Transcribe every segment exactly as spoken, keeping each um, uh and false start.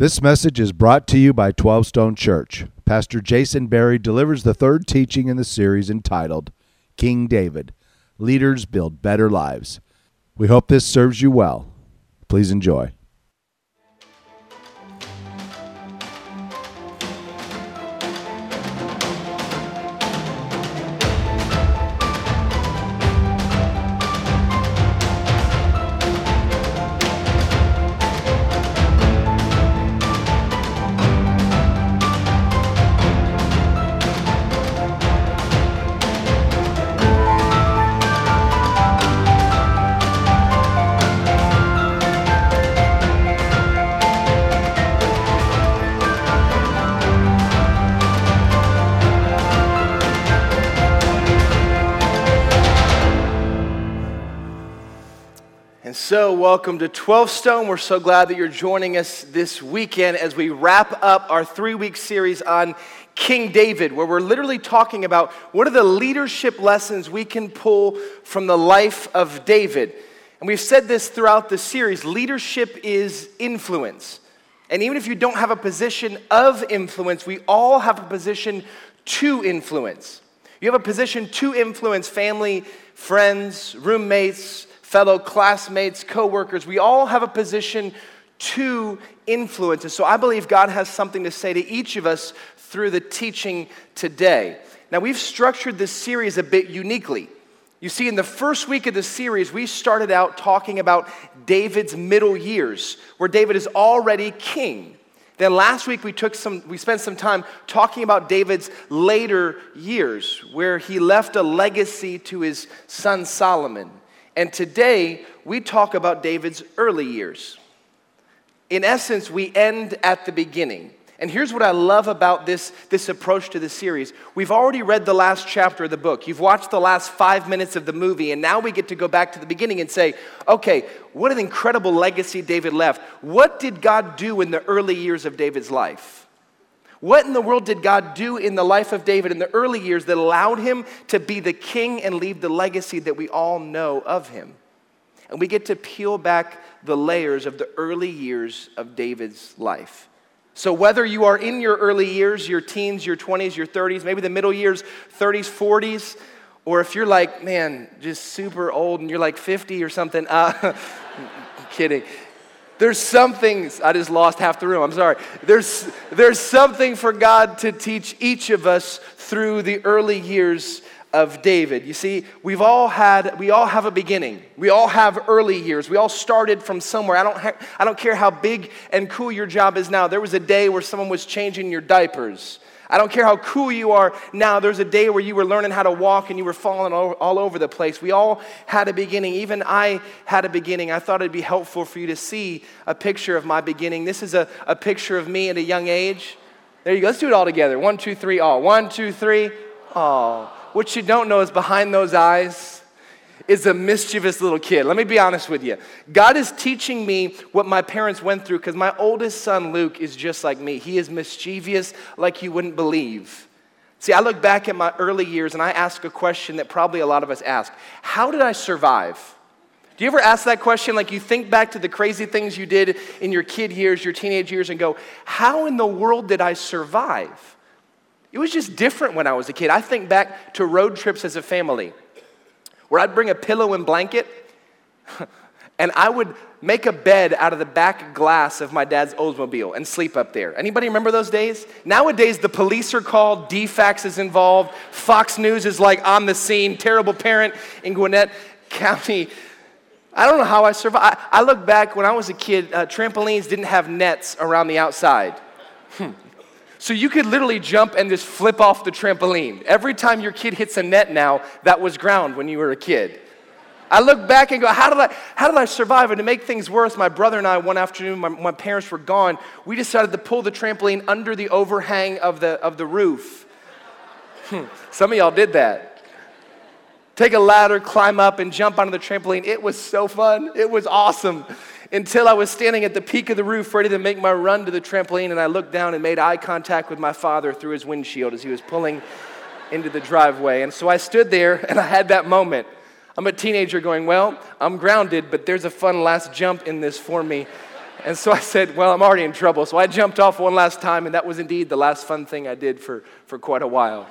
This message is brought to you by twelve Stone Church. Pastor Jason Berry delivers the third teaching in the series entitled King David, Leaders Build Better Lives. We hope this serves you well. Please enjoy. So, welcome to twelve Stone. We're so glad that you're joining us this weekend as we wrap up our three-week series on King David, where we're literally talking about what are the leadership lessons we can pull from the life of David. And we've said this throughout the series, leadership is influence. And even if you don't have a position of influence, we all have a position to influence. You have a position to influence family, friends, roommates, fellow classmates, co-workers. We all have a position to influence. And so I believe God has something to say to each of us through the teaching today. Now, we've structured this series a bit uniquely. You see, in the first week of the series, we started out talking about David's middle years, where David is already king. Then last week we took some, we spent some time talking about David's later years, where he left a legacy to his son Solomon. And today, we talk about David's early years. In essence, we end at the beginning. And here's what I love about this, this approach to the series. We've already read the last chapter of the book. You've watched the last five minutes of the movie, and now we get to go back to the beginning and say, okay, what an incredible legacy David left. What did God do in the early years of David's life? What in the world did God do in the life of David in the early years that allowed him to be the king and leave the legacy that we all know of him? And we get to peel back the layers of the early years of David's life. So whether you are in your early years, your teens, your twenties, your thirties, maybe the middle years, thirties, forties, or if you're like, man, just super old and you're like fifty or something, uh, kidding. There's something, I just lost half the room, I'm sorry. There's, there's something for God to teach each of us through the early years of David. You see, we've all had, we all have a beginning. We all have early years. We all started from somewhere. I don't, ha- I don't care how big and cool your job is now. There was a day where someone was changing your diapers. I don't care how cool you are now. There's a day where you were learning how to walk and you were falling all, all over the place. We all had a beginning. Even I had a beginning. I thought it'd be helpful for you to see a picture of my beginning. This is a, a picture of me at a young age. There you go. Let's do it all together. One, two, three, all. One, two, three, all. What you don't know is behind those eyes is a mischievous little kid. Let me be honest with you. God is teaching me what my parents went through because my oldest son, Luke, is just like me. He is mischievous like you wouldn't believe. See, I look back at my early years and I ask a question that probably a lot of us ask. How did I survive? Do you ever ask that question? Like you think back to the crazy things you did in your kid years, your teenage years, and go, how in the world did I survive? It was just different when I was a kid. I think back to road trips as a family, where I'd bring a pillow and blanket, and I would make a bed out of the back glass of my dad's Oldsmobile and sleep up there. Anybody remember those days? Nowadays, the police are called, D FAX is involved, Fox News is like on the scene, terrible parent in Gwinnett County. I don't know how I survived. I, I look back, when I was a kid, uh, trampolines didn't have nets around the outside. Hmm. So you could literally jump and just flip off the trampoline. Every time your kid hits a net now, that was ground when you were a kid. I look back and go, how did I how did I survive? And to make things worse, my brother and I, one afternoon, my, my parents were gone, we decided to pull the trampoline under the overhang of the, of the roof. Some of y'all did that. Take a ladder, climb up, and jump onto the trampoline. It was so fun. It was awesome. Until I was standing at the peak of the roof ready to make my run to the trampoline, and I looked down and made eye contact with my father through his windshield as he was pulling into the driveway. And so I stood there, and I had that moment. I'm a teenager going, well, I'm grounded, but there's a fun last jump in this for me. And so I said, well, I'm already in trouble. So I jumped off one last time, and that was indeed the last fun thing I did for, for quite a while.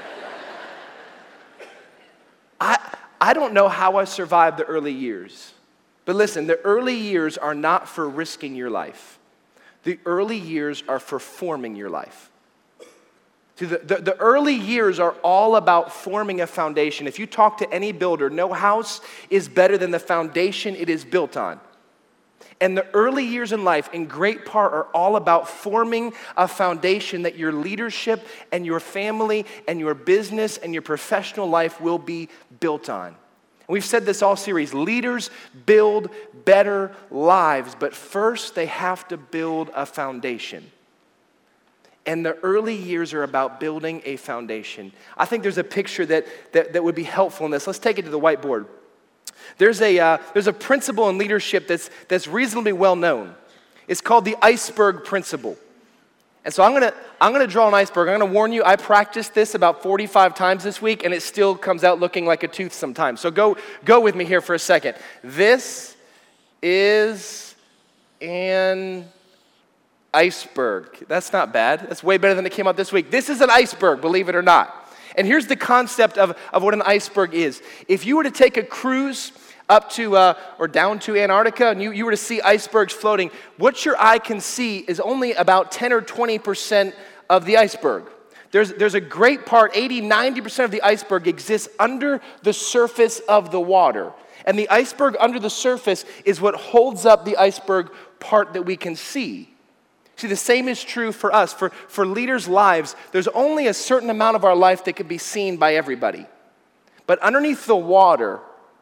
I, I don't know how I survived the early years. But listen, the early years are not for risking your life. The early years are for forming your life. See, the, the, the early years are all about forming a foundation. If you talk to any builder, no house is better than the foundation it is built on. And the early years in life, in great part, are all about forming a foundation that your leadership and your family and your business and your professional life will be built on. And we've said this all series, leaders build better lives, but first they have to build a foundation. And the early years are about building a foundation. I think there's a picture that, that, that would be helpful in this. Let's take it to the whiteboard. There's a, uh, there's a principle in leadership that's, that's reasonably well known. It's called the iceberg principle. And so I'm gonna, I'm gonna draw an iceberg. I'm gonna warn you, I practiced this about forty-five times this week, and it still comes out looking like a tooth sometimes. So go, go with me here for a second. This is an iceberg. That's not bad. That's way better than it came out this week. This is an iceberg, believe it or not. And here's the concept of, of what an iceberg is. If you were to take a cruise up to uh, or down to Antarctica and you, you were to see icebergs floating, what your eye can see is only about ten or twenty percent of the iceberg. There's, there's a great part, eighty, ninety percent of the iceberg exists under the surface of the water. And the iceberg under the surface is what holds up the iceberg part that we can see. See, the same is true for us. For, for leaders' lives, there's only a certain amount of our life that can be seen by everybody. But underneath the water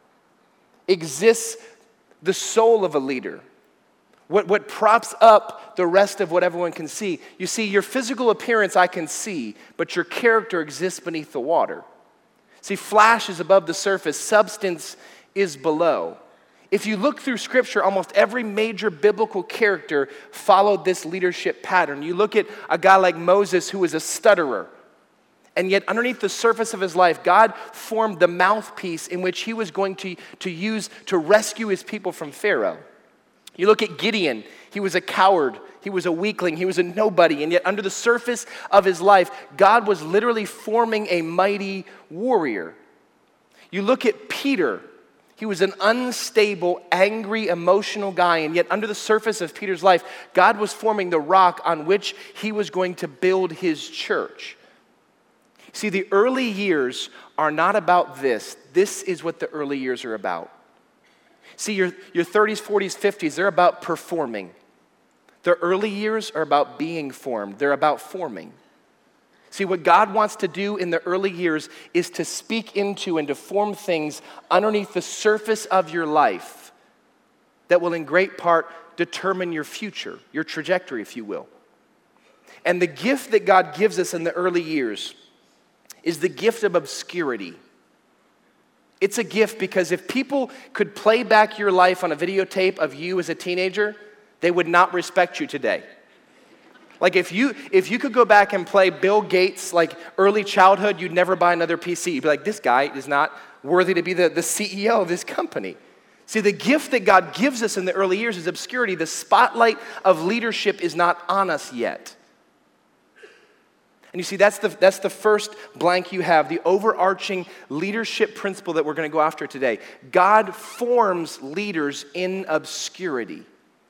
exists the soul of a leader. What, what props up the rest of what everyone can see. You see, your physical appearance I can see, but your character exists beneath the water. See, flash is above the surface, substance is below. If you look through Scripture, almost every major biblical character followed this leadership pattern. You look at a guy like Moses, who was a stutterer, and yet underneath the surface of his life, God formed the mouthpiece in which he was going to, to use to rescue his people from Pharaoh. You look at Gideon, he was a coward, he was a weakling, he was a nobody, and yet under the surface of his life, God was literally forming a mighty warrior. You look at Peter. He was an unstable, angry, emotional guy, and yet under the surface of Peter's life, God was forming the rock on which he was going to build his church. See, the early years are not about this. This is what the early years are about. See, your, your thirties, forties, fifties, they're about performing. The early years are about being formed. They're about forming. See, what God wants to do in the early years is to speak into and to form things underneath the surface of your life that will in great part determine your future, your trajectory, if you will. And the gift that God gives us in the early years is the gift of obscurity. It's a gift because if people could play back your life on a videotape of you as a teenager, they would not respect you today. Like if you if you could go back and play Bill Gates, like early childhood, you'd never buy another P C. You'd be like, this guy is not worthy to be the, the C E O of this company. See, the gift that God gives us in the early years is obscurity. The spotlight of leadership is not on us yet. And you see, that's the, that's the first blank you have, the overarching leadership principle that we're going to go after today. God forms leaders in obscurity.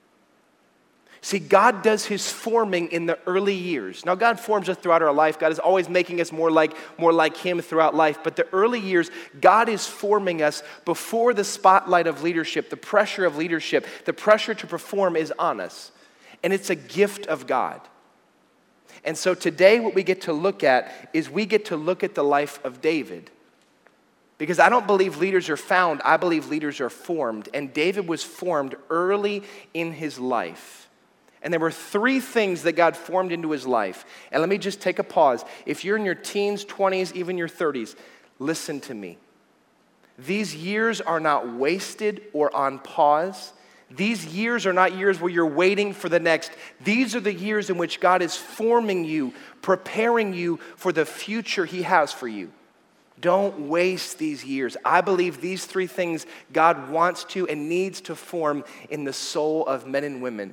See, God does his forming in the early years. Now, God forms us throughout our life. God is always making us more like, more like him throughout life. But the early years, God is forming us before the spotlight of leadership, the pressure of leadership, the pressure to perform is on us. And it's a gift of God. And so today what we get to look at is we get to look at the life of David. Because I don't believe leaders are found, I believe leaders are formed. And David was formed early in his life. And there were three things that God formed into his life. And let me just take a pause. If you're in your teens, twenties, even your thirties, listen to me. These years are not wasted or on pause. These years are not years where you're waiting for the next. These are the years in which God is forming you, preparing you for the future he has for you. Don't waste these years. I believe these three things God wants to and needs to form in the soul of men and women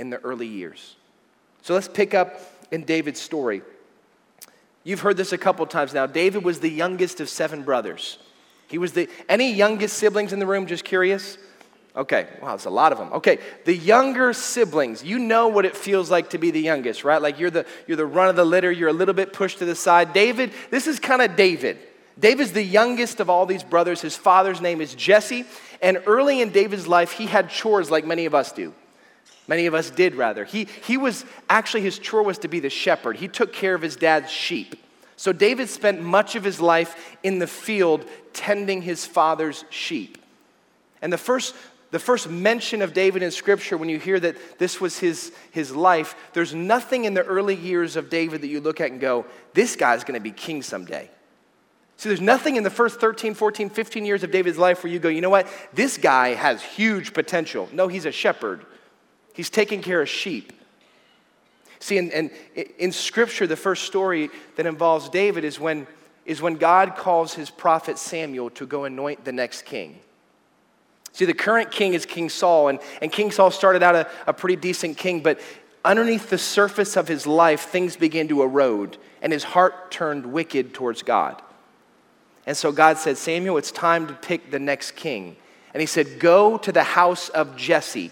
in the early years. So let's pick up in David's story. You've heard this a couple times now. David was the youngest of seven brothers. He was the, any youngest siblings in the room, just curious? Okay, wow, there's a lot of them. Okay, the younger siblings, you know what it feels like to be the youngest, right? Like you're the, you're the run of the litter, you're a little bit pushed to the side. David, this is kind of David. David's the youngest of all these brothers. His father's name is Jesse, and early in David's life, he had chores like many of us do. Many of us did, rather. He, he was, actually his chore was to be the shepherd. He took care of his dad's sheep. So David spent much of his life in the field tending his father's sheep. And the first, the first mention of David in Scripture, when you hear that this was his, his life, there's nothing in the early years of David that you look at and go, this guy's going to be king someday. See, there's nothing in the first thirteen, fourteen, fifteen years of David's life where you go, you know what? This guy has huge potential. No, he's a shepherd. He's taking care of sheep. See, and, and in Scripture, the first story that involves David is when, is when God calls his prophet Samuel to go anoint the next king. See, the current king is King Saul, and, and King Saul started out a, a pretty decent king, but underneath the surface of his life, things began to erode, and his heart turned wicked towards God. And so God said, Samuel, it's time to pick the next king. And he said, go to the house of Jesse,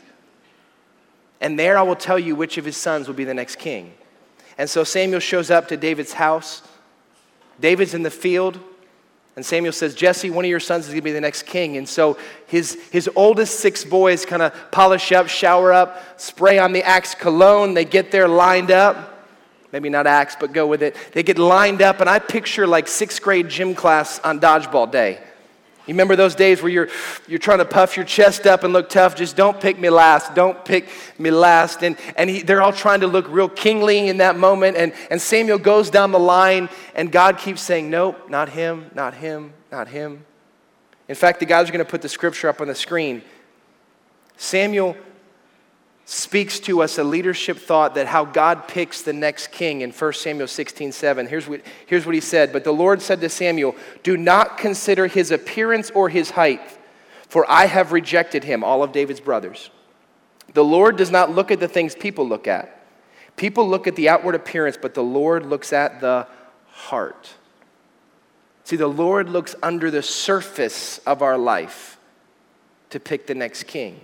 and there I will tell you which of his sons will be the next king. And so Samuel shows up to David's house. David's in the field, and Samuel says, Jesse, one of your sons is going to be the next king. And so his, his oldest six boys kind of polish up, shower up, spray on the Axe cologne. They get there lined up. Maybe not Axe, but go with it. They get lined up, and I picture like sixth grade gym class on dodgeball day. You remember those days where you're you're trying to puff your chest up and look tough? Just don't pick me last. Don't pick me last. And and he, they're all trying to look real kingly in that moment. And, and Samuel goes down the line, and God keeps saying, nope, not him, not him, not him. In fact, the guys are going to put the scripture up on the screen. Samuel speaks to us a leadership thought that how God picks the next king in First Samuel sixteen seven. Here's what, here's what he said. But the Lord said to Samuel, do not consider his appearance or his height, for I have rejected him, all of David's brothers. The Lord does not look at the things people look at. People look at the outward appearance, but the Lord looks at the heart. See, the Lord looks under the surface of our life to pick the next king.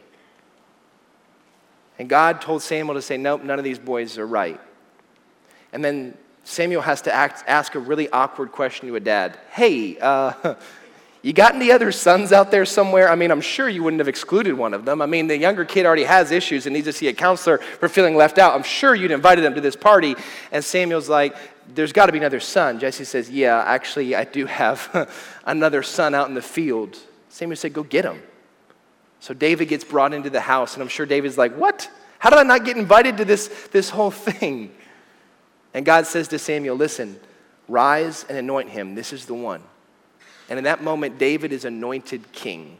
And God told Samuel to say, nope, none of these boys are right. And then Samuel has to act, ask a really awkward question to a dad. Hey, uh, you got any other sons out there somewhere? I mean, I'm sure you wouldn't have excluded one of them. I mean, the younger kid already has issues and needs to see a counselor for feeling left out. I'm sure you'd invited him to this party. And Samuel's like, there's got to be another son. Jesse says, yeah, actually, I do have another son out in the field. Samuel said, go get him. So David gets brought into the house, and I'm sure David's like, what? How did I not get invited to this, this whole thing? And God says to Samuel, listen, rise and anoint him. This is the one. And in that moment, David is anointed king.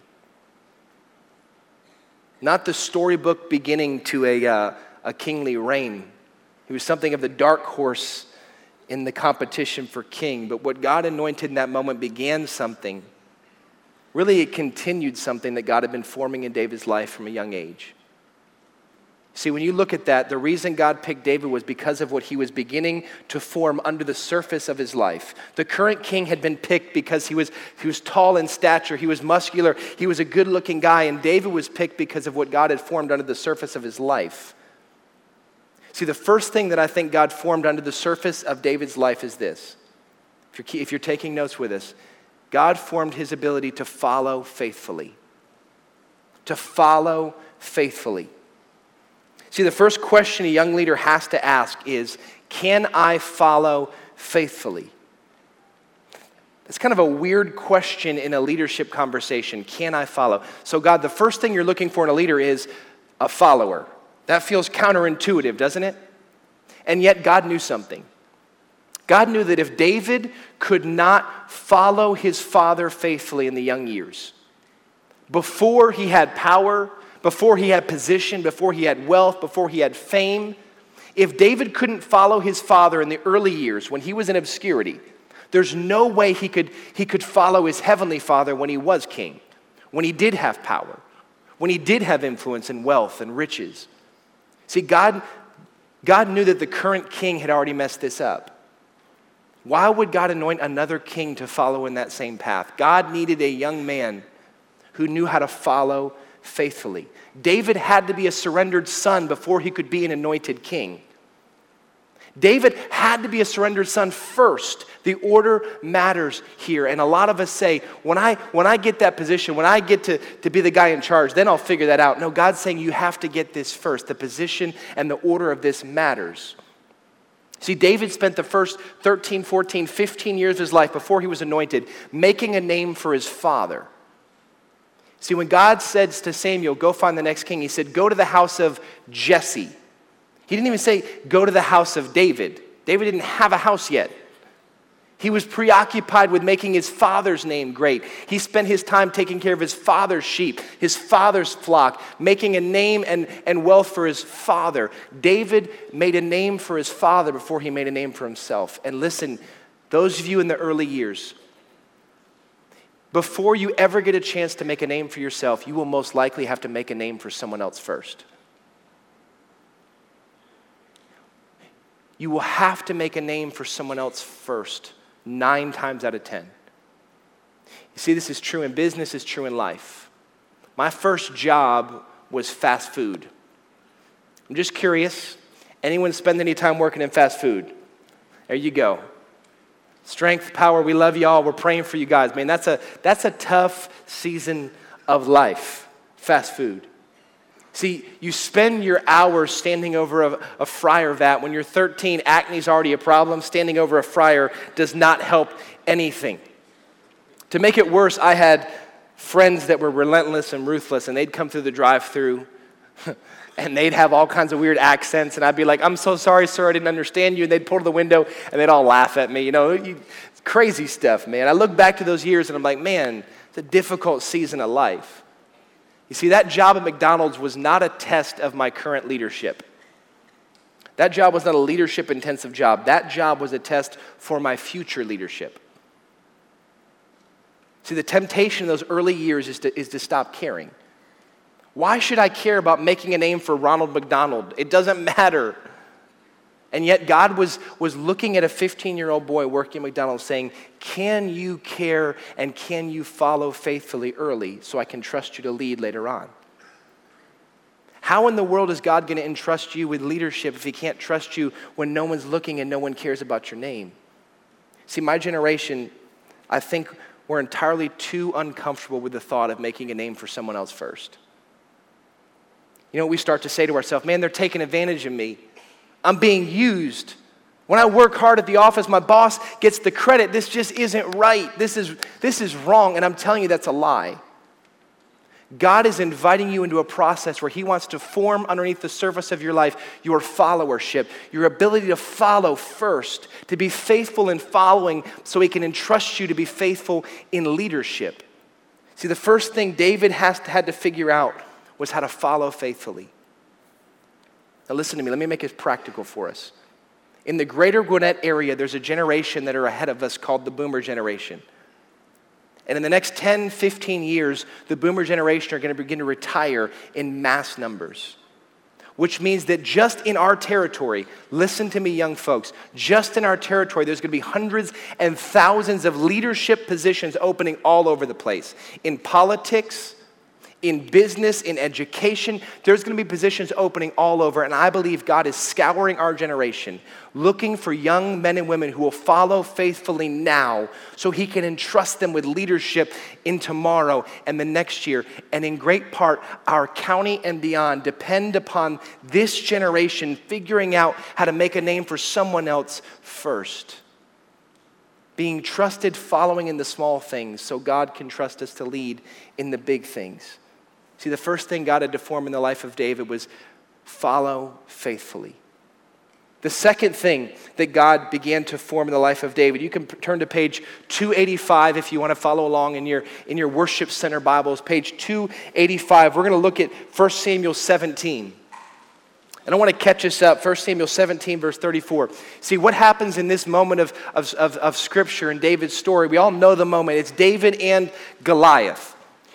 Not the storybook beginning to a, uh, a kingly reign. He was something of the dark horse in the competition for king. But what God anointed in that moment began something. Really, it continued something that God had been forming in David's life from a young age. See, when you look at that, the reason God picked David was because of what he was beginning to form under the surface of his life. The current king had been picked because he was, he was tall in stature, he was muscular, he was a good-looking guy, and David was picked because of what God had formed under the surface of his life. See, the first thing that I think God formed under the surface of David's life is this. If you're, if you're taking notes with us, God formed his ability to follow faithfully. To follow faithfully. See, the first question a young leader has to ask is, can I follow faithfully? It's kind of a weird question in a leadership conversation. Can I follow? So God, the first thing you're looking for in a leader is a follower. That feels counterintuitive, doesn't it? And yet God knew something. God knew that if David could not follow his father faithfully in the young years, before he had power, before he had position, before he had wealth, before he had fame, if David couldn't follow his father in the early years when he was in obscurity, there's no way he could, he could follow his heavenly father when he was king, when he did have power, when he did have influence and wealth and riches. See, God, God knew that the current king had already messed this up. Why would God anoint another king to follow in that same path? God needed a young man who knew how to follow faithfully. David had to be a surrendered son before he could be an anointed king. David had to be a surrendered son first. The order matters here. And a lot of us say, when I when I get that position, when I get to, to be the guy in charge, then I'll figure that out. No, God's saying you have to get this first. The position and the order of this matters. See, David spent the first thirteen, fourteen, fifteen years of his life before he was anointed making a name for his father. See, when God said to Samuel, go find the next king, he said, go to the house of Jesse. He didn't even say, go to the house of David. David didn't have a house yet. He was preoccupied with making his father's name great. He spent his time taking care of his father's sheep, his father's flock, making a name and, and wealth for his father. David made a name for his father before he made a name for himself. And listen, those of you in the early years, before you ever get a chance to make a name for yourself, you will most likely have to make a name for someone else first. You will have to make a name for someone else first, nine times out of ten. You see, this is true in business, it's true in life. My first job was fast food. I'm just curious, anyone spend any time working in fast food? There you go. Strength, power, we love y'all. We're praying for you guys. Man, that's a, that's a tough season of life, fast food. See, you spend your hours standing over a, a fryer vat. When you're thirteen, acne's already a problem. Standing over a fryer does not help anything. To make it worse, I had friends that were relentless and ruthless, and they'd come through the drive-thru, and they'd have all kinds of weird accents, and I'd be like, I'm so sorry, sir, I didn't understand you, and they'd pull to the window, and they'd all laugh at me. You know, you, crazy stuff, man. I look back to those years, and I'm like, man, it's a difficult season of life. You see, that job at McDonald's was not a test of my current leadership. That job was not a leadership-intensive job. That job was a test for my future leadership. See, the temptation in those early years is to, is to stop caring. Why should I care about making a name for Ronald McDonald? It doesn't matter. And yet God was, was looking at a fifteen-year-old boy working at McDonald's saying, can you care and can you follow faithfully early so I can trust you to lead later on? How in the world is God going to entrust you with leadership if he can't trust you when no one's looking and no one cares about your name? See, my generation, I think we're entirely too uncomfortable with the thought of making a name for someone else first. You know, we start to say to ourselves, man, they're taking advantage of me. I'm being used. When I work hard at the office, my boss gets the credit. This just isn't right. This is, this is wrong, and I'm telling you that's a lie. God is inviting you into a process where he wants to form underneath the surface of your life your followership, your ability to follow first, to be faithful in following so he can entrust you to be faithful in leadership. See, the first thing David has to, had to figure out was how to follow faithfully. Now listen to me, let me make it practical for us. In the greater Gwinnett area, there's a generation that are ahead of us called the boomer generation. And in the next ten, fifteen years, the boomer generation are going to begin to retire in mass numbers. Which means that just in our territory, listen to me young folks, just in our territory, there's going to be hundreds and thousands of leadership positions opening all over the place. In politics, in business, in education, there's going to be positions opening all over, and I believe God is scouring our generation, looking for young men and women who will follow faithfully now so he can entrust them with leadership in tomorrow and the next year. And in great part, our county and beyond depend upon this generation figuring out how to make a name for someone else first. Being trusted, following in the small things so God can trust us to lead in the big things. See, the first thing God had to form in the life of David was follow faithfully. The second thing that God began to form in the life of David, you can turn to page two eighty-five if you want to follow along in your, in your worship center Bibles. Page two eighty-five, we're going to look at First Samuel seventeen. And I want to catch us up, First Samuel seventeen, verse thirty-four. See, what happens in this moment of, of, of, of Scripture and David's story, we all know the moment. It's David and Goliath.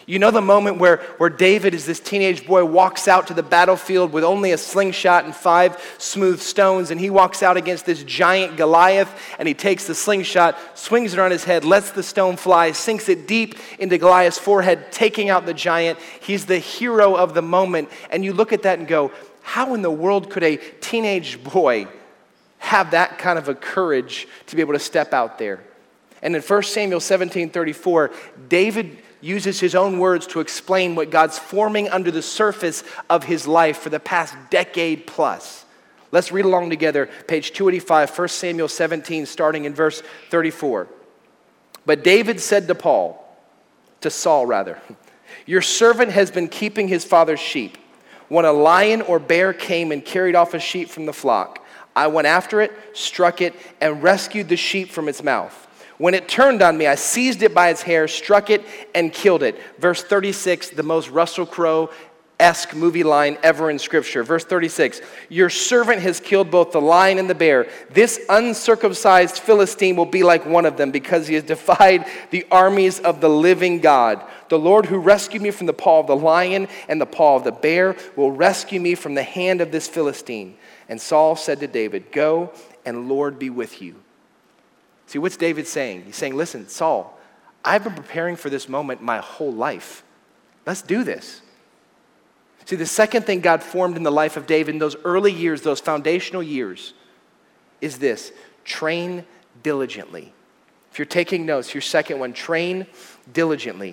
You know the moment where, where David, as this teenage boy, walks out to the battlefield with only a slingshot and five smooth stones, and he walks out against this giant Goliath, and he takes the slingshot, swings it on his head, lets the stone fly, sinks it deep into Goliath's forehead, taking out the giant. He's the hero of the moment. And you look at that and go, how in the world could a teenage boy have that kind of a courage to be able to step out there? And in First Samuel seventeen thirty-four, David uses his own words to explain what God's forming under the surface of his life for the past decade plus. Let's read along together, page two eighty-five, First Samuel seventeen, starting in verse thirty-four. But David said to Paul, to Saul rather, your servant has been keeping his father's sheep. When a lion or bear came and carried off a sheep from the flock, I went after it, struck it, and rescued the sheep from its mouth. When it turned on me, I seized it by its hair, struck it, and killed it. Verse thirty-six, the most Russell Crowe-esque movie line ever in Scripture. Verse thirty-six, your servant has killed both the lion and the bear. This uncircumcised Philistine will be like one of them because he has defied the armies of the living God. The Lord who rescued me from the paw of the lion and the paw of the bear will rescue me from the hand of this Philistine. And Saul said to David, go, and Lord be with you. See, what's David saying? He's saying, listen, Saul, I've been preparing for this moment my whole life. Let's do this. See, the second thing God formed in the life of David in those early years, those foundational years, is this: train diligently. If you're taking notes, your second one, train diligently.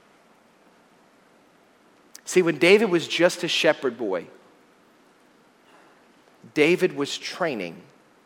See, when David was just a shepherd boy, David was training.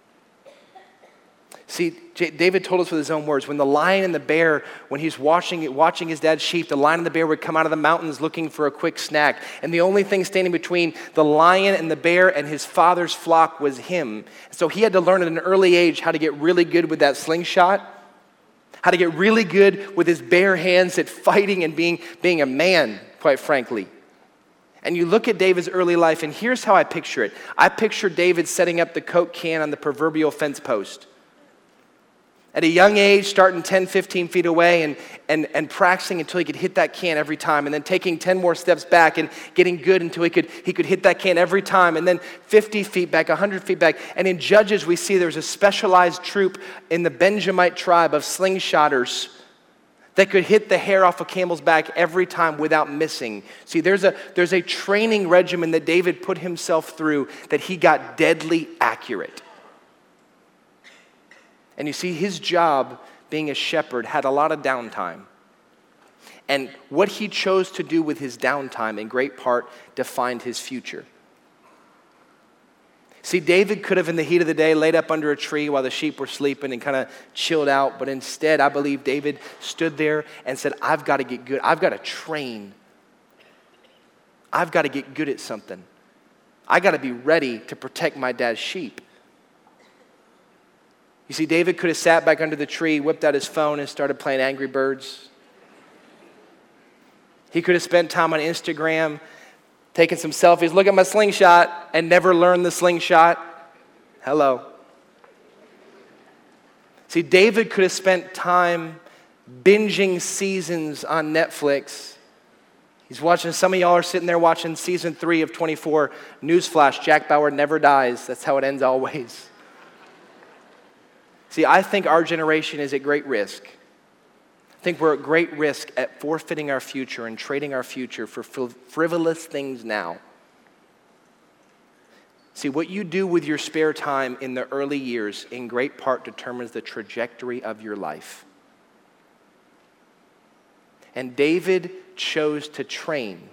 See, J- David told us with his own words, when the lion and the bear, when he's watching, watching his dad's sheep, the lion and the bear would come out of the mountains looking for a quick snack. And the only thing standing between the lion and the bear and his father's flock was him. So he had to learn at an early age how to get really good with that slingshot, how to get really good with his bare hands at fighting and being, being a man, quite frankly. And you look at David's early life, and here's how I picture it. I picture David setting up the Coke can on the proverbial fence post. At a young age, starting ten, fifteen feet away and, and, and practicing until he could hit that can every time, and then taking ten more steps back and getting good until he could, he could hit that can every time, and then fifty feet back, one hundred feet back. And in Judges, we see there's a specialized troop in the Benjamite tribe of slingshotters that could hit the hair off a camel's back every time without missing. See, there's a, there's a training regimen that David put himself through that he got deadly accurate. And you see, his job being a shepherd had a lot of downtime. And what he chose to do with his downtime in great part defined his future. See, David could have in the heat of the day laid up under a tree while the sheep were sleeping and kind of chilled out. But instead, I believe David stood there and said, I've got to get good. I've got to train. I've got to get good at something. I got to be ready to protect my dad's sheep. You see, David could have sat back under the tree, whipped out his phone, and started playing Angry Birds. He could have spent time on Instagram, taking some selfies, look at my slingshot, and never learned the slingshot. Hello. See, David could have spent time binging seasons on Netflix. He's watching, some of y'all are sitting there watching season three of twenty-four. Newsflash, Jack Bauer never dies. That's how it ends always. See, I think our generation is at great risk. I think we're at great risk at forfeiting our future and trading our future for frivolous things now. See, what you do with your spare time in the early years in great part determines the trajectory of your life. And David chose to train.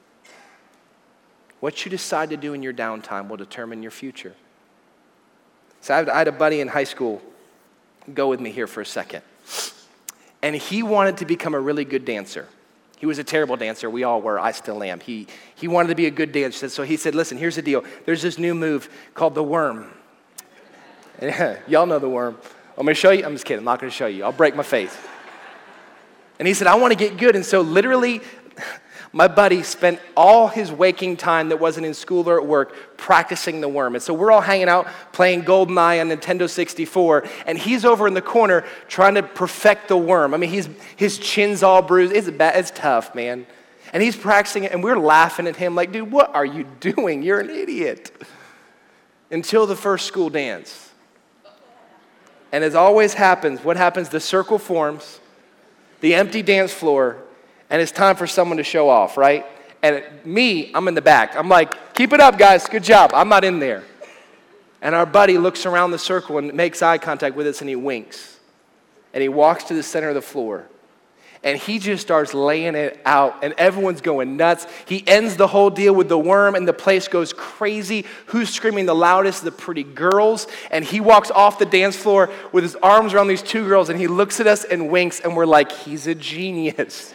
What you decide to do in your downtime will determine your future. So I had a buddy in high school. Go with me here for a second. And he wanted to become a really good dancer. He was a terrible dancer. We all were. I still am. He, he wanted to be a good dancer. So he said, listen, here's the deal. There's this new move called the worm. Y'all know the worm. I'm going to show you. I'm just kidding. I'm not going to show you. I'll break my face. And he said, I want to get good. And so literally, My buddy spent all his waking time that wasn't in school or at work practicing the worm. And so we're all hanging out playing GoldenEye on Nintendo sixty-four, and he's over in the corner trying to perfect the worm. I mean, he's, his chin's all bruised. It's, bad, it's tough, man. And he's practicing it, and we're laughing at him like, dude, what are you doing? You're an idiot. Until the first school dance. And as always happens, what happens? The circle forms, the empty dance floor, and it's time for someone to show off, right? And me, I'm in the back. I'm like, keep it up, guys. Good job. I'm not in there. And our buddy looks around the circle and makes eye contact with us, and he winks. And he walks to the center of the floor. And he just starts laying it out, and everyone's going nuts. He ends the whole deal with the worm, and the place goes crazy. Who's screaming the loudest? The pretty girls. And he walks off the dance floor with his arms around these two girls, and he looks at us and winks, and we're like, he's a genius.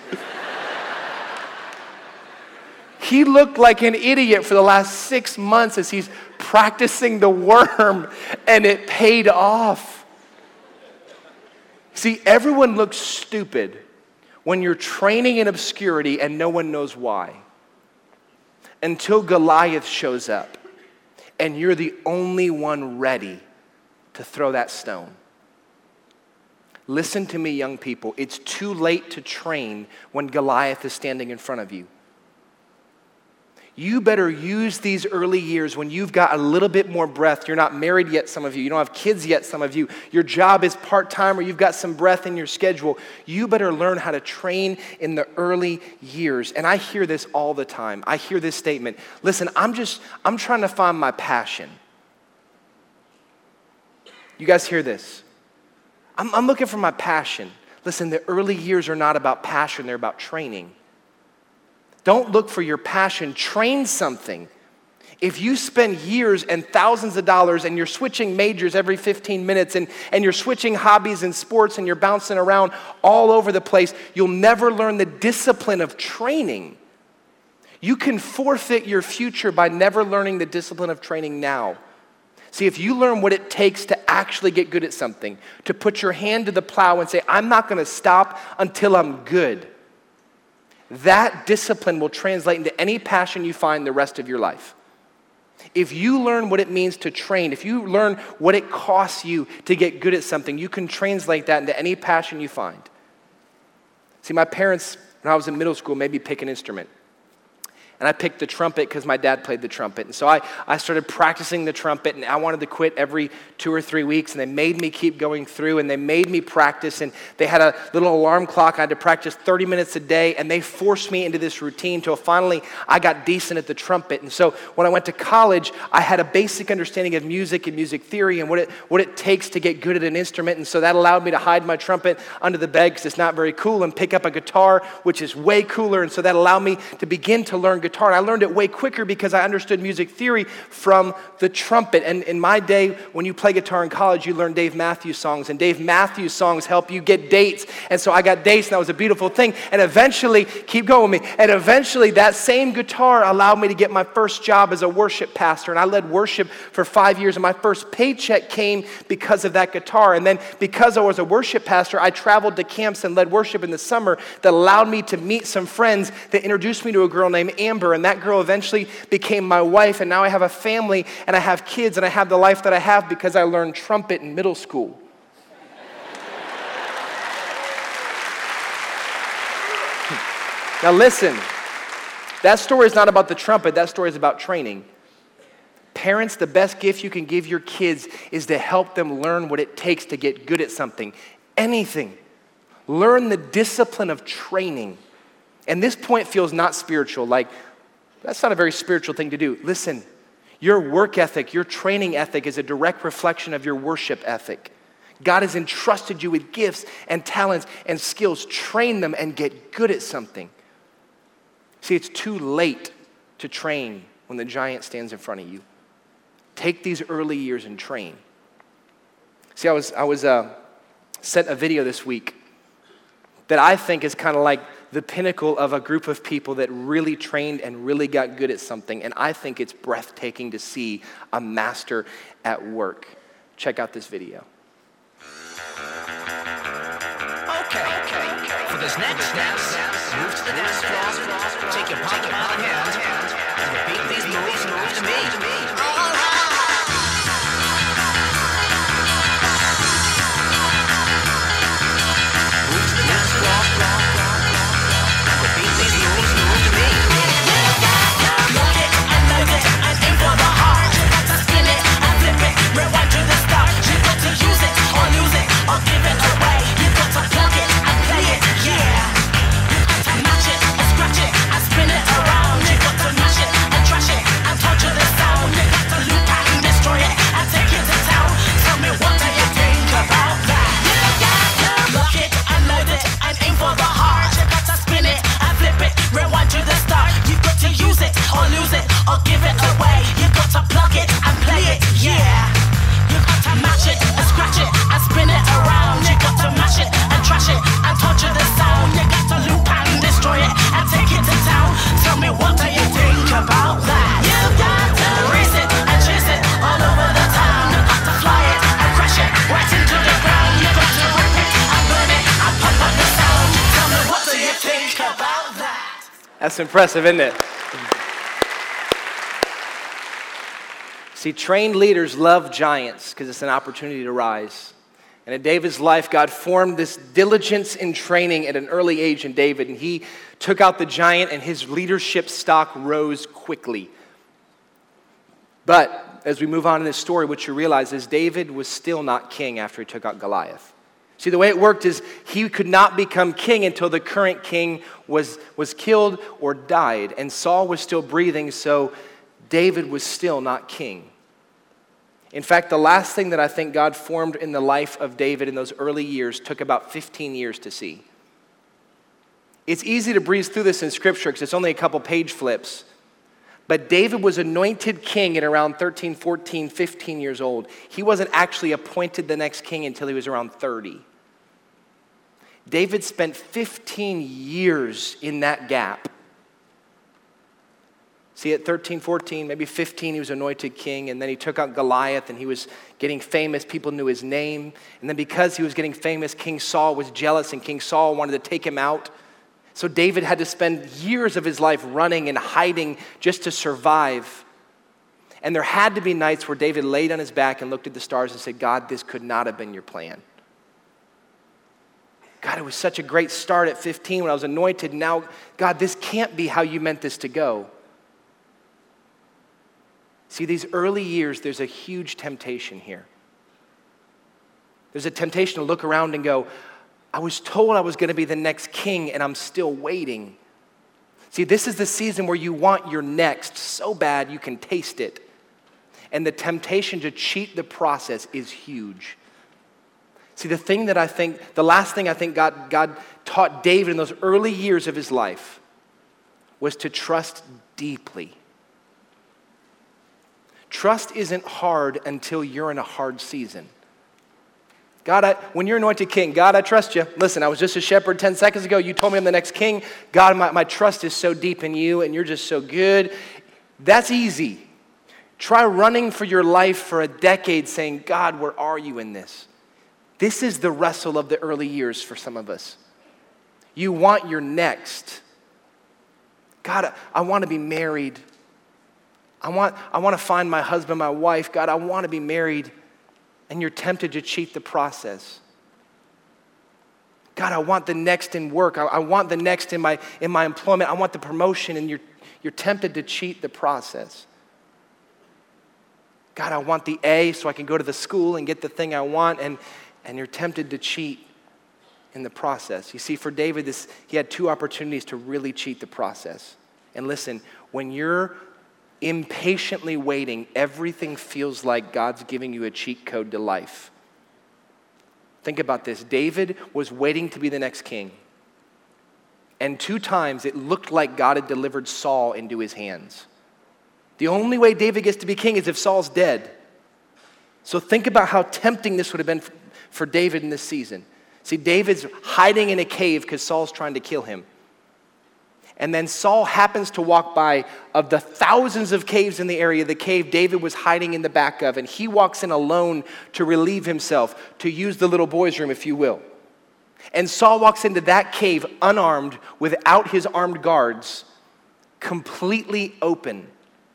He looked like an idiot for the last six months as he's practicing the worm, and it paid off. See, everyone looks stupid when you're training in obscurity and no one knows why. Until Goliath shows up and you're the only one ready to throw that stone. Listen to me, young people. It's too late to train when Goliath is standing in front of you. You better use these early years when you've got a little bit more breath. You're not married yet, some of you. You don't have kids yet, some of you. Your job is part-time or you've got some breath in your schedule. You better learn how to train in the early years. And I hear this all the time. I hear this statement. Listen, I'm just, I'm trying to find my passion. You guys hear this? I'm, I'm looking for my passion. Listen, the early years are not about passion. They're about training. Don't look for your passion. Train something. If you spend years and thousands of dollars and you're switching majors every fifteen minutes and, and you're switching hobbies and sports and you're bouncing around all over the place, you'll never learn the discipline of training. You can forfeit your future by never learning the discipline of training now. See, if you learn what it takes to actually get good at something, to put your hand to the plow and say, I'm not going to stop until I'm good, that discipline will translate into any passion you find the rest of your life. If you learn what it means to train, if you learn what it costs you to get good at something, you can translate that into any passion you find. See, my parents, when I was in middle school, made me pick an instrument. And I picked the trumpet because my dad played the trumpet. And so I, I started practicing the trumpet, and I wanted to quit every two or three weeks, and they made me keep going through, and they made me practice, and they had a little alarm clock. I had to practice thirty minutes a day, and they forced me into this routine until finally I got decent at the trumpet. And so when I went to college, I had a basic understanding of music and music theory and what it, what it takes to get good at an instrument, and so that allowed me to hide my trumpet under the bed because it's not very cool, and pick up a guitar, which is way cooler, and so that allowed me to begin to learn guitar. And I learned it way quicker because I understood music theory from the trumpet. And in my day, when you play guitar in college, you learn Dave Matthews songs. And Dave Matthews songs help you get dates. And so I got dates, and that was a beautiful thing. And eventually, keep going with me, and eventually that same guitar allowed me to get my first job as a worship pastor. And I led worship for five years, and my first paycheck came because of that guitar. And then because I was a worship pastor, I traveled to camps and led worship in the summer that allowed me to meet some friends that introduced me to a girl named Amber. And that girl eventually became my wife, and now I have a family, and I have kids, and I have the life that I have because I learned trumpet in middle school. Now listen, that story is not about the trumpet, that story is about training. Parents, the best gift you can give your kids is to help them learn what it takes to get good at something. Anything. Learn the discipline of training. And this point feels not spiritual, like, that's not a very spiritual thing to do. Listen, your work ethic, your training ethic is a direct reflection of your worship ethic. God has entrusted you with gifts and talents and skills. Train them and get good at something. See, it's too late to train when the giant stands in front of you. Take these early years and train. See, I was, I was uh, sent a video this week that I think is kind of like the pinnacle of a group of people that really trained and really got good at something. And I think it's breathtaking to see a master at work. Check out this video. Okay, okay, okay. For this next step, Move to the dance floor. Take your partner by the hand and repeat these moves after me. All right. Move to the dance floor and repeat these moves after me. Look it and load it and aim for the heart. You got to spin it and flip it, rewind to the start. You got to use it or lose it or give it away. You got to plug it and play it, yeah. You got to match it or scratch it and spin it around. You got to mash it and trash it and torture the sound. You got to loop and destroy it and take it to town. Tell me what do you think about that? You got to look it and load it and aim for the heart. You got to spin it and flip it, rewind to the start. You got to use it or lose it or give it away. You got to plug it and play it, yeah. You got to match it and scratch it and spin it around. You got to mash it and trash it and torture the sound. You got to loop and destroy it and take it to town. Tell me what do you think about that? You got to race it and chase it all over the town. You got to fly it and crash it right into the ground. You got to rip it and burn it and pump up the sound. Tell me what do you think about that? That's impressive, isn't it? See, trained leaders love giants because it's an opportunity to rise. And in David's life, God formed this diligence in training at an early age in David, and he took out the giant, and his leadership stock rose quickly. But as we move on in this story, what you realize is David was still not king after he took out Goliath. See, the way it worked is he could not become king until the current king was, was killed or died, and Saul was still breathing, so David was still not king. In fact, the last thing that I think God formed in the life of David in those early years took about fifteen years to see. It's easy to breeze through this in Scripture because it's only a couple page flips. But David was anointed king at around thirteen, fourteen, fifteen years old. He wasn't actually appointed the next king until he was around thirty. David spent fifteen years in that gap. See, at thirteen, fourteen, maybe fifteen, he was anointed king, and then he took out Goliath, and he was getting famous. People knew his name. And then because he was getting famous, King Saul was jealous, and King Saul wanted to take him out. So David had to spend years of his life running and hiding just to survive. And there had to be nights where David laid on his back and looked at the stars and said, God, this could not have been your plan. God, it was such a great start at fifteen when I was anointed. Now, God, this can't be how you meant this to go. See, these early years, there's a huge temptation here. There's a temptation to look around and go, I was told I was going to be the next king, and I'm still waiting. See, this is the season where you want your next so bad you can taste it. And the temptation to cheat the process is huge. See, the thing that I think, the last thing I think God, God taught David in those early years of his life was to trust deeply. Trust isn't hard until you're in a hard season. God, I, when you're anointed king, God, I trust you. Listen, I was just a shepherd ten seconds ago. You told me I'm the next king. God, my, my trust is so deep in you, and you're just so good. That's easy. Try running for your life for a decade saying, God, where are you in this? This is the wrestle of the early years for some of us. You want your next. God, I, I want to be married. I want, I want to find my husband, my wife. God, I want to be married. And you're tempted to cheat the process. God, I want the next in work. I, I want the next in my, in my employment. I want the promotion. And you're, you're tempted to cheat the process. God, I want the A so I can go to the school and get the thing I want. And, and you're tempted to cheat in the process. You see, for David, this, he had two opportunities to really cheat the process. And listen, when you're impatiently waiting, everything feels like God's giving you a cheat code to life. Think about this. David was waiting to be the next king. And two times it looked like God had delivered Saul into his hands. The only way David gets to be king is if Saul's dead. So think about how tempting this would have been for David in this season. See, David's hiding in a cave because Saul's trying to kill him. And then Saul happens to walk by, of the thousands of caves in the area, the cave David was hiding in the back of, and he walks in alone to relieve himself, to use the little boy's room, if you will. And Saul walks into that cave unarmed, without his armed guards, completely open.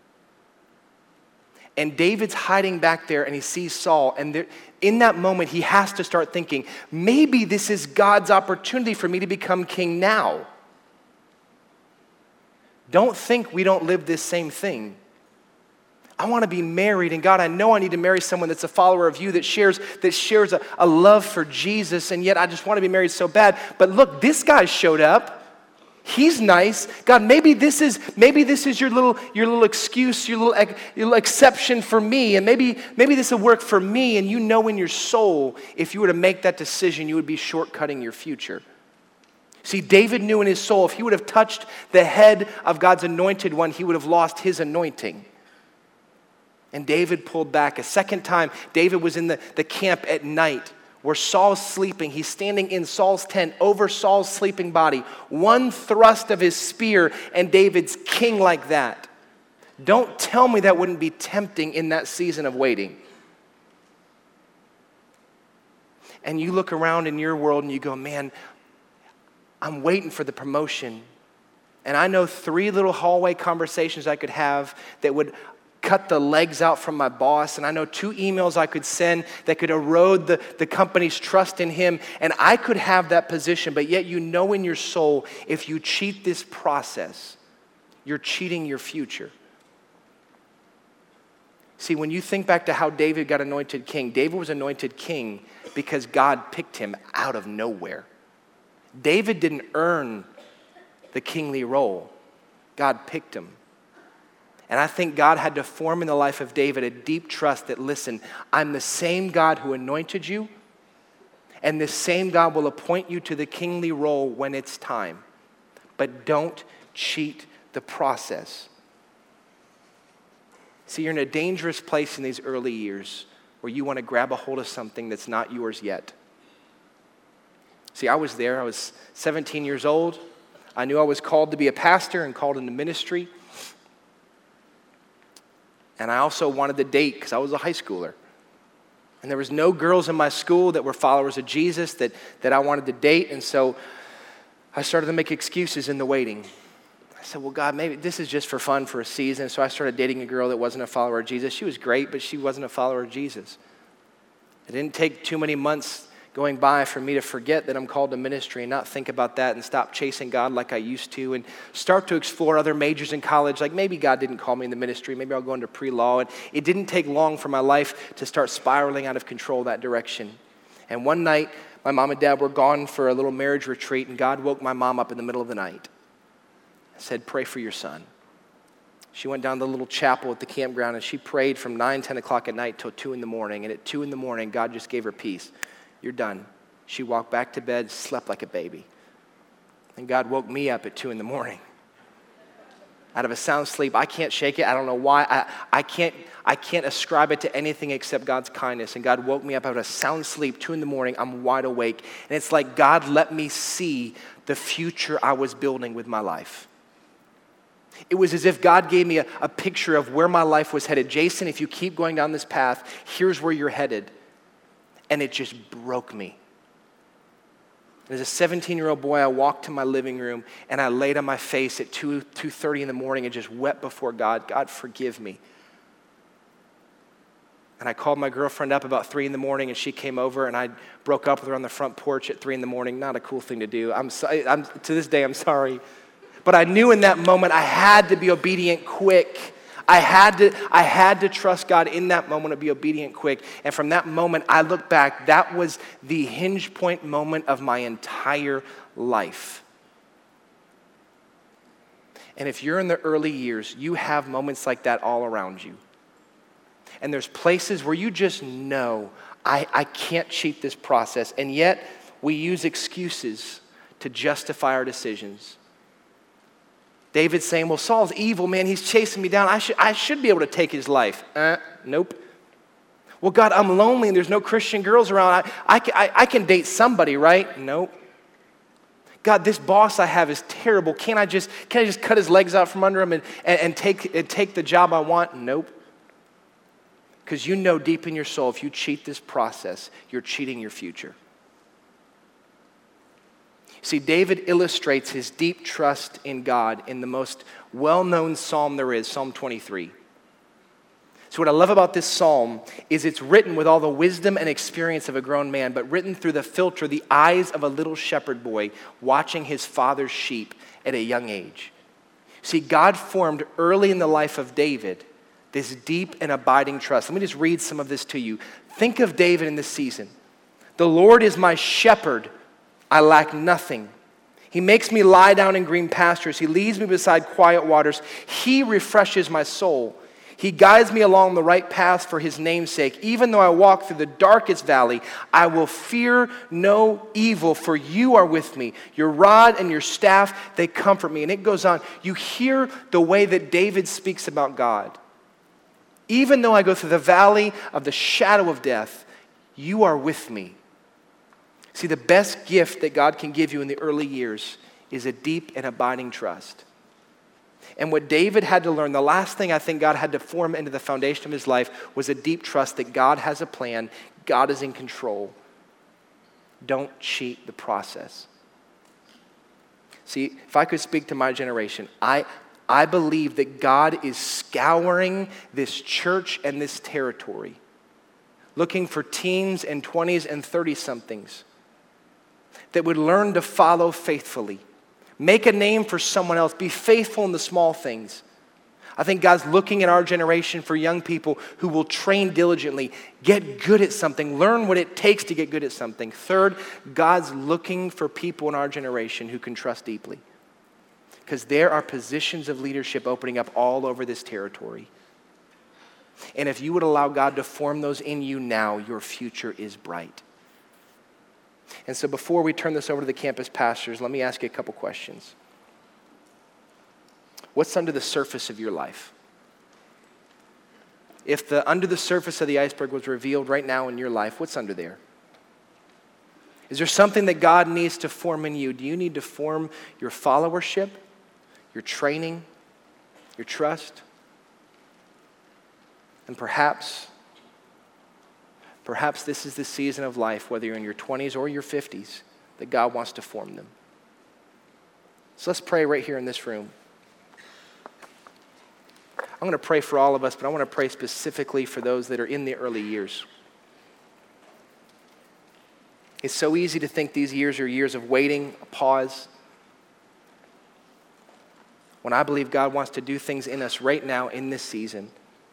And David's hiding back there, and he sees Saul, and there, in that moment, he has to start thinking, maybe this is God's opportunity for me to become king now. Don't think we don't live this same thing. I want to be married, and God, I know I need to marry someone that's a follower of you, that shares that shares a, a love for Jesus, and yet I just want to be married so bad. But look, this guy showed up. He's nice. God, maybe this is maybe this is your little your little excuse, your little, your little exception for me, and maybe maybe this will work for me. And you know in your soul, if you were to make that decision, you would be shortcutting your future. See, David knew in his soul, if he would have touched the head of God's anointed one, he would have lost his anointing. And David pulled back. A second time, David was in the, the camp at night where Saul's sleeping. He's standing in Saul's tent over Saul's sleeping body. One thrust of his spear, and David's king like that. Don't tell me that wouldn't be tempting in that season of waiting. And you look around in your world and you go, man, I'm waiting for the promotion. And I know three little hallway conversations I could have that would cut the legs out from my boss, and I know two emails I could send that could erode the, the company's trust in him, and I could have that position, but yet you know in your soul, if you cheat this process, you're cheating your future. See, when you think back to how David got anointed king, David was anointed king because God picked him out of nowhere. David didn't earn the kingly role. God picked him. And I think God had to form in the life of David a deep trust that, listen, I'm the same God who anointed you, and the same God will appoint you to the kingly role when it's time. But don't cheat the process. See, you're in a dangerous place in these early years where you want to grab a hold of something that's not yours yet. See, I was there. I was seventeen years old. I knew I was called to be a pastor and called into ministry. And I also wanted to date because I was a high schooler. And there was no girls in my school that were followers of Jesus that, that I wanted to date. And so I started to make excuses in the waiting. I said, well, God, maybe this is just for fun for a season. So I started dating a girl that wasn't a follower of Jesus. She was great, but she wasn't a follower of Jesus. It didn't take too many months going by for me to forget that I'm called to ministry and not think about that and stop chasing God like I used to and start to explore other majors in college. Like maybe God didn't call me in the ministry. Maybe I'll go into pre-law. And it didn't take long for my life to start spiraling out of control that direction. And one night, my mom and dad were gone for a little marriage retreat, and God woke my mom up in the middle of the night. I said, pray for your son. She went down to the little chapel at the campground, and she prayed from nine, ten o'clock at night till two in the morning. And at two in the morning, God just gave her peace. You're done. She walked back to bed, slept like a baby. And God woke me up at two in the morning. Out of a sound sleep. I can't shake it. I don't know why. I, I, can't, I can't ascribe it to anything except God's kindness. And God woke me up out of a sound sleep, two in the morning. I'm wide awake. And it's like God let me see the future I was building with my life. It was as if God gave me a, a picture of where my life was headed. Jason, if you keep going down this path, here's where you're headed. And it just broke me. As a seventeen-year-old boy, I walked to my living room and I laid on my face at two, two thirty in the morning and just wept before God. God, forgive me. And I called my girlfriend up about three in the morning, and she came over, and I broke up with her on the front porch at three in the morning. Not a cool thing to do. I'm, so, I'm to this day, I'm sorry. But I knew in that moment I had to be obedient quick. I had to, I had to trust God in that moment to be obedient quick. And from that moment, I look back, that was the hinge point moment of my entire life. And if you're in the early years, you have moments like that all around you. And there's places where you just know, I, I can't cheat this process. And yet, we use excuses to justify our decisions. David's saying, well, Saul's evil, man. He's chasing me down. I should, I should be able to take his life. Uh, nope. Well, God, I'm lonely and there's no Christian girls around. I, I, I, I can date somebody, right? Nope. God, this boss I have is terrible. Can't I just, can I just cut his legs out from under him and, and, and, take, and take the job I want? Nope. Because you know deep in your soul, if you cheat this process, you're cheating your future. See, David illustrates his deep trust in God in the most well-known psalm there is, Psalm twenty-three. So what I love about this psalm is it's written with all the wisdom and experience of a grown man, but written through the filter, the eyes of a little shepherd boy watching his father's sheep at a young age. See, God formed early in the life of David this deep and abiding trust. Let me just read some of this to you. Think of David in this season. The Lord is my shepherd, I lack nothing. He makes me lie down in green pastures. He leads me beside quiet waters. He refreshes my soul. He guides me along the right path for his name's sake. Even though I walk through the darkest valley, I will fear no evil, for you are with me. Your rod and your staff, they comfort me. And it goes on. You hear the way that David speaks about God. Even though I go through the valley of the shadow of death, you are with me. See, the best gift that God can give you in the early years is a deep and abiding trust. And what David had to learn, the last thing I think God had to form into the foundation of his life was a deep trust that God has a plan, God is in control. Don't cheat the process. See, if I could speak to my generation, I, I believe that God is scouring this church and this territory, looking for teens and twenties and thirty-somethings that would learn to follow faithfully. Make a name for someone else. Be faithful in the small things. I think God's looking at our generation for young people who will train diligently, get good at something, learn what it takes to get good at something. Third, God's looking for people in our generation who can trust deeply, because there are positions of leadership opening up all over this territory. And if you would allow God to form those in you now, your future is bright. And so before we turn this over to the campus pastors, let me ask you a couple questions. What's under the surface of your life? If the under the surface of the iceberg was revealed right now in your life, what's under there? Is there something that God needs to form in you? Do you need to form your followership, your training, your trust? And perhaps Perhaps this is the season of life, whether you're in your twenties or your fifties, that God wants to form them. So let's pray right here in this room. I'm going to pray for all of us, but I want to pray specifically for those that are in the early years. It's so easy to think these years are years of waiting, a pause, when I believe God wants to do things in us right now in this season.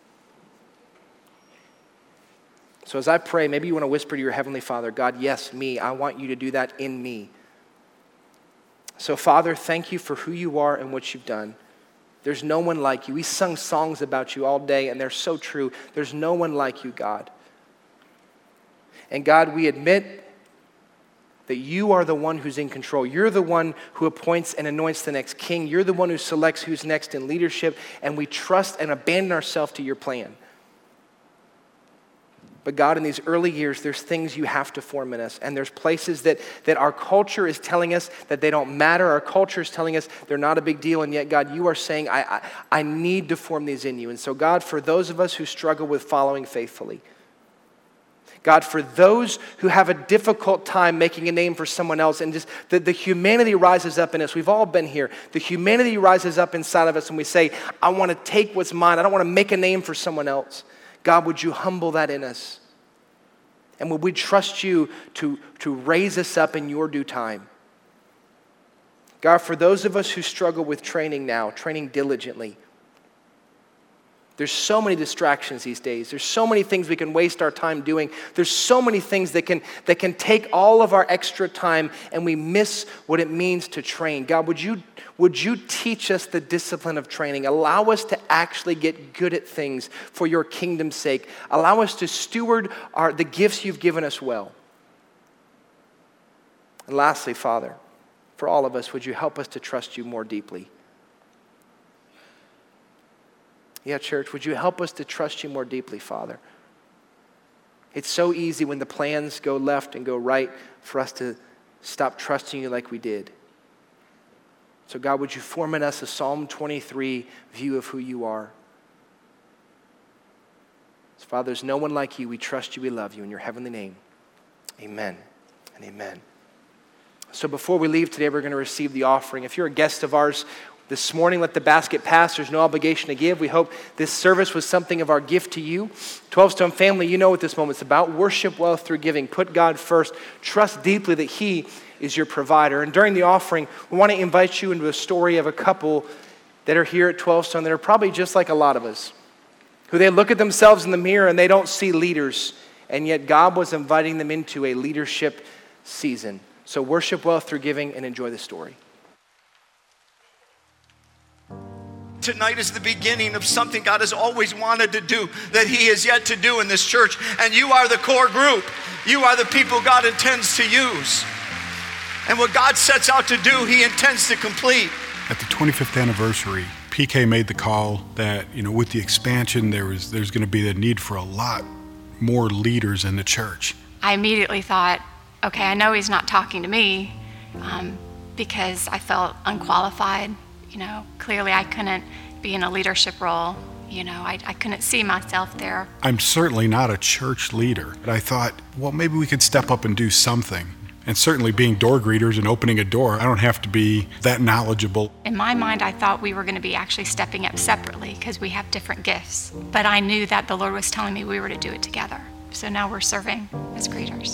So as I pray, maybe you want to whisper to your Heavenly Father, God, yes, me, I want you to do that in me. So Father, thank you for who you are and what you've done. There's no one like you. We sung songs about you all day, and they're so true. There's no one like you, God. And God, we admit that you are the one who's in control. You're the one who appoints and anoints the next king. You're the one who selects who's next in leadership, and we trust and abandon ourselves to your plan. But God, in these early years, there's things you have to form in us. And there's places that, that our culture is telling us that they don't matter. Our culture is telling us they're not a big deal. And yet, God, you are saying, I, I, I need to form these in you. And so, God, for those of us who struggle with following faithfully, God, for those who have a difficult time making a name for someone else, and just the, the humanity rises up in us. We've all been here. The humanity rises up inside of us and we say, I want to take what's mine. I don't want to make a name for someone else. God, would you humble that in us? And would we trust you to, to raise us up in your due time? God, for those of us who struggle with training now, training diligently, there's so many distractions these days. There's so many things we can waste our time doing. There's so many things that can, that can take all of our extra time and we miss what it means to train. God, would you, would you teach us the discipline of training? Allow us to actually get good at things for your kingdom's sake. Allow us to steward our, the gifts you've given us well. And lastly, Father, for all of us, would you help us to trust you more deeply? Yeah, church, would you help us to trust you more deeply, Father? It's so easy when the plans go left and go right for us to stop trusting you like we did. So God, would you form in us a Psalm twenty-three view of who you are? So Father, there's no one like you. We trust you, we love you in your heavenly name. Amen and amen. So before we leave today, we're going to receive the offering. If you're a guest of ours this morning, let the basket pass. There's no obligation to give. We hope this service was something of our gift to you. twelve Stone family, you know what this moment's about. Worship well through giving. Put God first. Trust deeply that he is your provider. And during the offering, we want to invite you into a story of a couple that are here at twelve Stone that are probably just like a lot of us, who they look at themselves in the mirror and they don't see leaders, and yet God was inviting them into a leadership season. So worship well through giving and enjoy the story. Tonight is the beginning of something God has always wanted to do, that he has yet to do in this church. And you are the core group. You are the people God intends to use. And what God sets out to do, he intends to complete. At the twenty-fifth anniversary, P K made the call that, you know, with the expansion, there was there's going to be the need for a lot more leaders in the church. I immediately thought, okay, I know he's not talking to me um, because I felt unqualified. You know, clearly I couldn't be in a leadership role. You know, I, I couldn't see myself there. I'm certainly not a church leader, but I thought, well, maybe we could step up and do something. And certainly being door greeters and opening a door, I don't have to be that knowledgeable. In my mind, I thought we were going to be actually stepping up separately because we have different gifts. But I knew that the Lord was telling me we were to do it together. So now we're serving as greeters.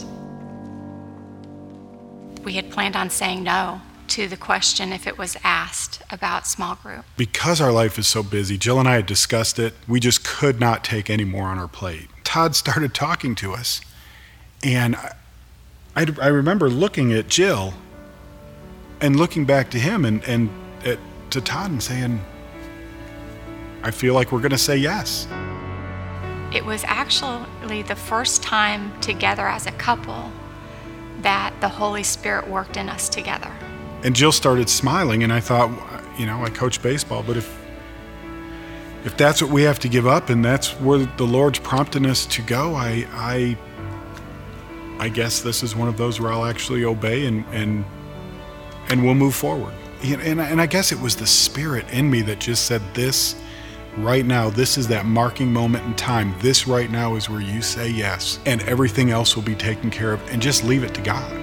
We had planned on saying no to the question if it was asked about small group. Because our life is so busy, Jill and I had discussed it, we just could not take any more on our plate. Todd started talking to us, and I, I, I remember looking at Jill and looking back to him and, and at, to Todd and saying, I feel like we're going to say yes. It was actually the first time together as a couple that the Holy Spirit worked in us together. And Jill started smiling, and I thought, you know, I coach baseball, but if if that's what we have to give up and that's where the Lord's prompting us to go, I I I guess this is one of those where I'll actually obey and and and we'll move forward. And, and, and I guess it was the Spirit in me that just said, this right now, this is that marking moment in time. This right now is where you say yes, and everything else will be taken care of, and just leave it to God.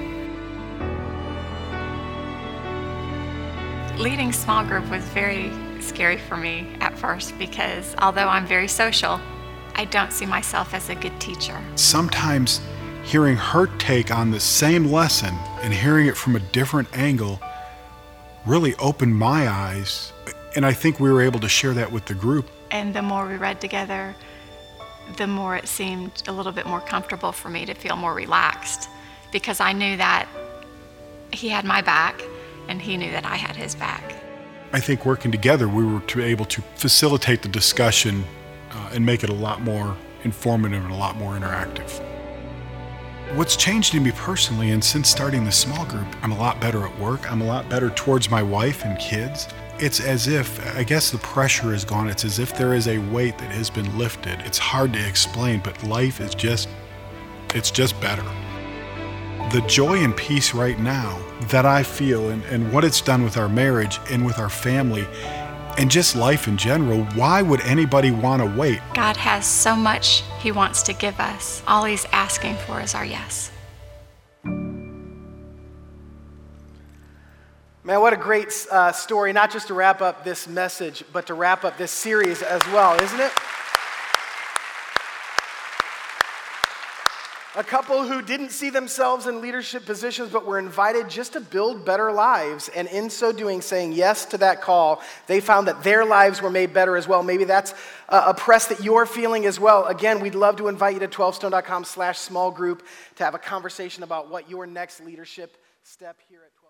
Leading small group was very scary for me at first because although I'm very social, I don't see myself as a good teacher. Sometimes hearing her take on the same lesson and hearing it from a different angle really opened my eyes, and I think we were able to share that with the group. And the more we read together, the more it seemed a little bit more comfortable for me to feel more relaxed because I knew that he had my back and he knew that I had his back. I think working together, we were to able to facilitate the discussion uh, and make it a lot more informative and a lot more interactive. What's changed in me personally, and since starting the small group, I'm a lot better at work. I'm a lot better towards my wife and kids. It's as if, I guess the pressure is gone. It's as if there is a weight that has been lifted. It's hard to explain, but life is just, it's just better. The joy and peace right now that I feel and, and what it's done with our marriage and with our family and just life in general, why would anybody want to wait? God has so much he wants to give us. All he's asking for is our yes. Man, what a great uh, story, not just to wrap up this message, but to wrap up this series as well, isn't it? A couple who didn't see themselves in leadership positions, but were invited just to build better lives. And in so doing, saying yes to that call, they found that their lives were made better as well. Maybe that's a press that you're feeling as well. Again, we'd love to invite you to twelve stone dot com slash small group to have a conversation about what your next leadership step here at